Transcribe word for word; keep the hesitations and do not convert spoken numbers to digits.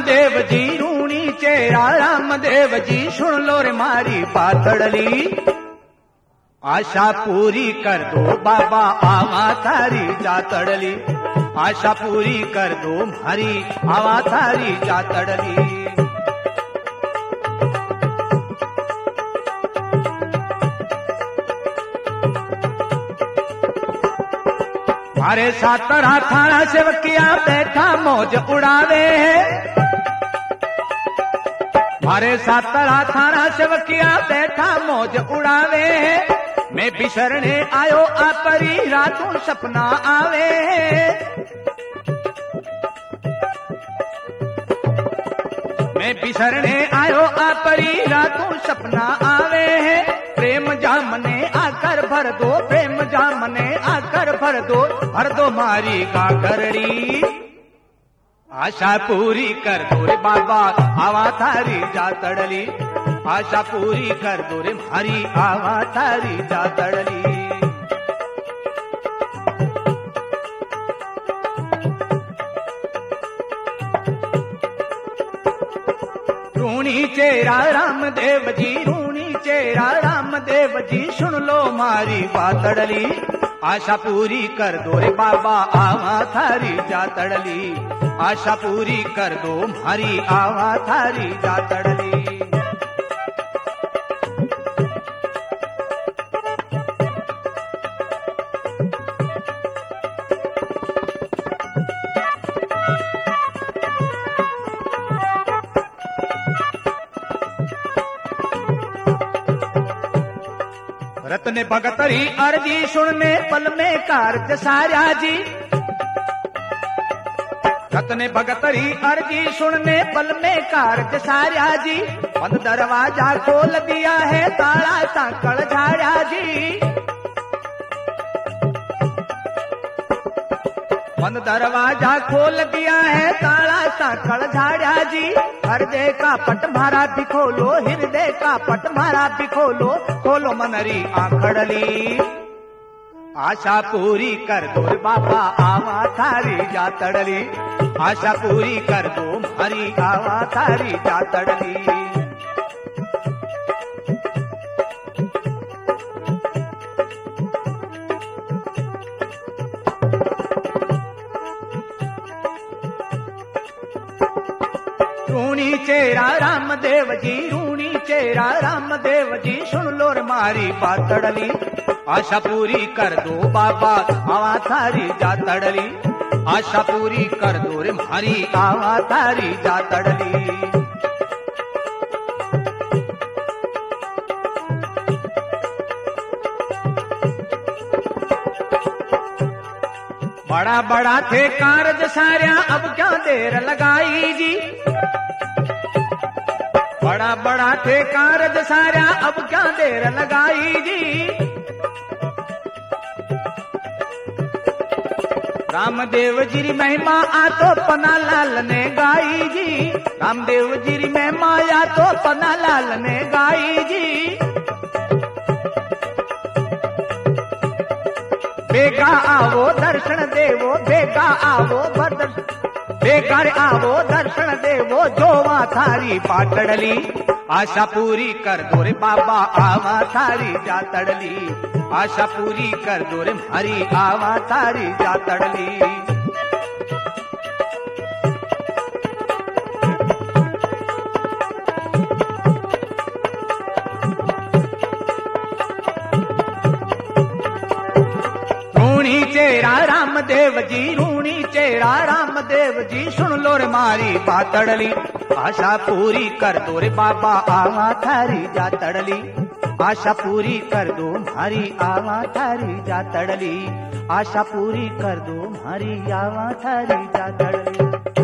रामदेव जी रूणी चेरा रामदेव जी सुन लो रे मारी पातड़ली। आशा पूरी कर दो बाबा आवा थारी जातड़ली। आशा पूरी कर दो मारी आवा थारी जातड़ली। मारे सातरा थाना सेवकिया बैठा मौज उड़ावे। मारे सातरा थाना सेवकिया बैठा मौज उड़ावे। मैं बिसरने आयो आपरी रातों सपना आवे। मैं बिसरने आयो आपरी रातों सपना आवे। प्रेम जामने आकर भर दो, प्रेम जामने आकर भर दो, भर दो मारी गागरड़ी। आशा पूरी कर दो रे बाबा आवा थारी जातड़ली। आशा पूरी कर दो रे मारी आवा थारी जातड़ली। रूणी चेरा रामदेव जी रूणी चेरा रामदेव जी सुन लो मारी बातड़ली। आशा पूरी कर दो रे बाबा आवा थारी जातड़ली। आशा पूरी कर दो मारी आवा थारी जातड़ली। रत्न भगतरी अर्जी सुनने पल में कारज सारा जी। रत्न भगतरी अर्जी सुनने पल में कारज सारा जी। बंद दरवाजा खोल दिया है ताला सांकड़ झाड़ा जी। बंद दरवाजा खोल दिया है ताला सांकड़ झाड़ा जी। हृदय का पट मारा भी खोलो, हृदय का पट मारा भी खोलो, खोलो मनरी आखड़ली। आशा पूरी कर दो बाबा आवा थारी जातड़ली। आशा पूरी कर दो हरी आवा थारी जातड़ली। रूणी चेरा रामदेव जी रूणी चेरा रामदेव जी सुन लो रे मारी पातड़ली। आशा पूरी कर दो बाबा आवा थारी जातड़ली। आशा पूरी कर दो रे मारी आवा थारी जातड़ली। बड़ा बड़ा थे कारज सार्या अब क्या देर लगाई जी। बड़ा बड़ा थे कारज सारा अब क्या देर लगाई जी। रामदेव जी री महिमा आ तो पन्ना लाल ने गाई जी। रामदेव जी री महिमा आ तो पन्ना लाल ने गाई जी। बेगा आवो दर्शन देवो, बेगा आवो दर्शन बेकार आवो दर्शन देवो, जोवा थारी पातड़ली। आशा पूरी कर दो रे बाबा आवा थारी जातड़ली। आशा पूरी कर दो रे हरी आवा थारी जातड़ली। रूणी चेरा रामदेव जी रूणी चेरा रामदेव जी सुन लो रे मारी पातड़ली। आशा पूरी कर दो रे बाबा आवा थारी जातड़ली। आशा पूरी कर दो मारी आवा थारी जातड़ली। आशा पूरी कर दो मारी आवा थारी जातड़ली।